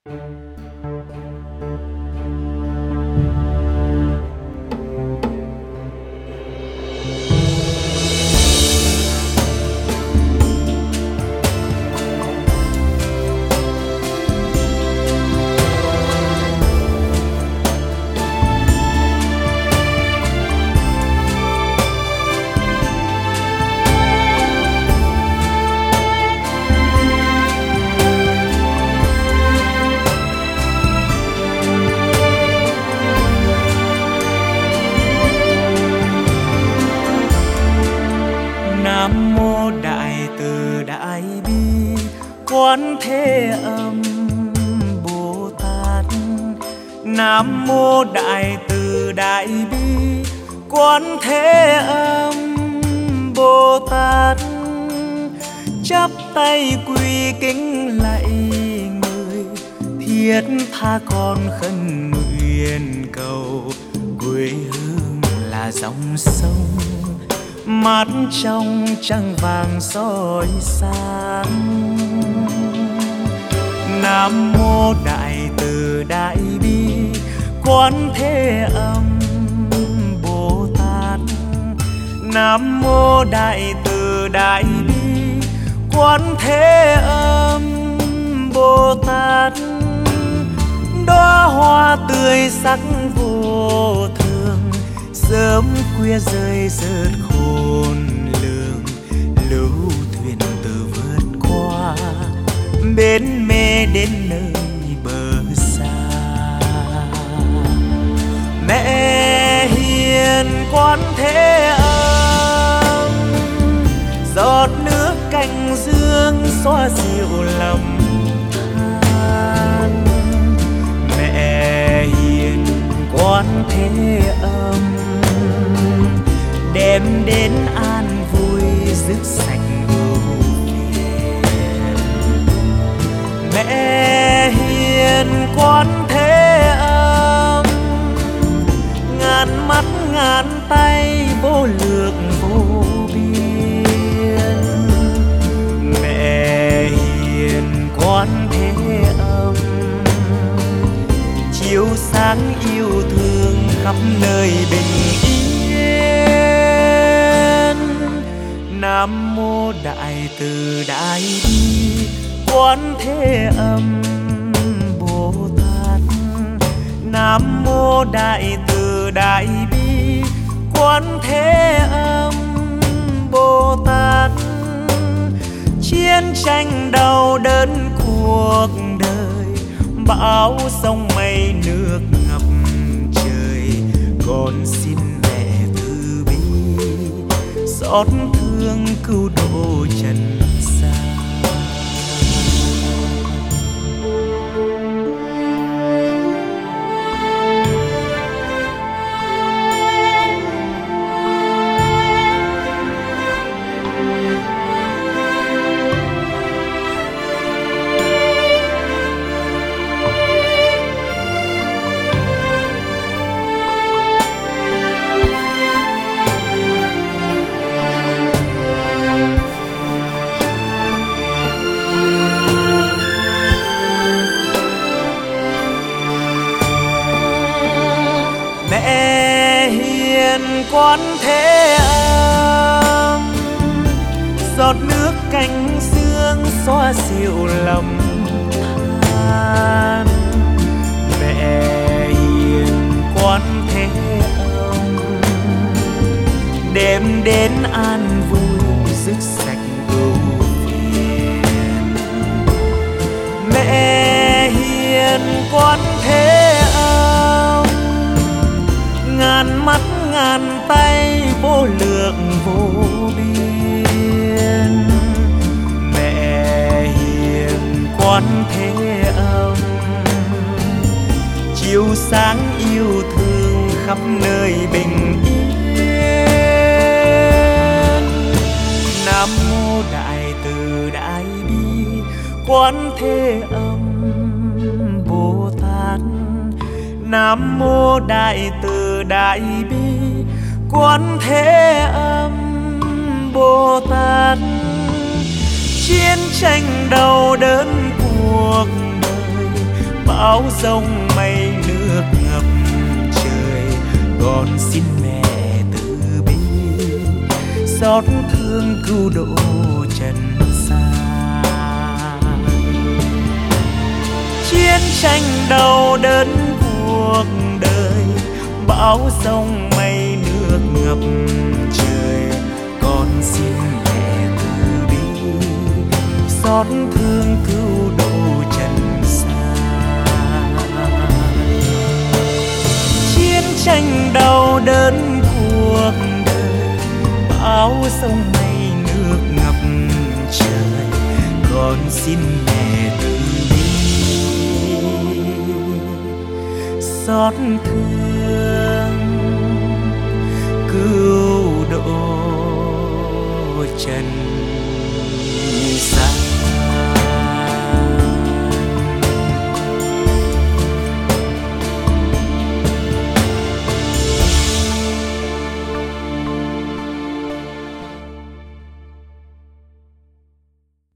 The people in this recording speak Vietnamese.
Nam mô Đại Từ Đại Bi Quán Thế Âm Bồ Tát. Nam mô Đại Từ Đại Bi Quán Thế Âm Bồ Tát. Chắp tay quy kính lạy người, thiết tha con khấn nguyện cầu. Quê hương là dòng sông mát trong trăng vàng soi sáng. Nam mô Đại Từ Đại Bi Quán Thế Âm Bồ Tát. Nam mô Đại Từ Đại Bi Quán Thế Âm Bồ Tát. Đóa hoa tươi sắc vô thường, sớm khuya rơi rớt khôn lường. Lưu thuyền từ vượt qua bến mê đến nơi bờ xa. Mẹ hiền Quán Thế Âm, giọt nước cành dương xoa dịu lòng than. Mẹ hiền Quán Thế Âm, đem đến an vui dứt sạch ưu phiền. Mẹ hiền Quán Thế Âm, ngàn mắt ngàn tay vô lượng vô biên. Mẹ hiền Quán Thế Âm, chiếu sáng yêu thương khắp nơi bình yên. Nam mô Đại Từ Đại Bi Quán Thế Âm Bồ Tát. Nam mô Đại Từ Đại Bi Quán Thế Âm Bồ Tát. Chiến tranh đau đớn cuộc đời, bão sông mây nước ngập trời. Con xin mẹ từ bi xót thương cứu độ trần gian. Mẹ hiền Quán Thế Âm, giọt nước cành dương xoa dịu lòng than. Mẹ hiền Quán Thế Âm, đem đến an vui dứt sạch ưu phiền. Mẹ hiền Quán Thế Âm, ngàn mắt ngàn tay vô lượng vô biên. Mẹ hiền Quán Thế Âm, chiếu sáng yêu thương khắp nơi bình yên. Nam mô Đại Từ Đại Bi Quán Thế Âm Bồ Tát. Nam mô Đại Từ Đại Bi Quán Thế Âm Bồ Tát. Chiến tranh đau đớn cuộc đời, bão giông mây nước ngập trời. Con xin mẹ từ bi xót thương cứu độ trần gian. Chiến tranh đau đớn cuộc đời, bão giông mây nước ngập trời. Con xin mẹ từ bi xót thương cứu độ trần gian. Chiến tranh đau đớn cuộc đời, bão giông mây nước ngập trời. Con xin mẹ từ bi xót thương cứu độ trần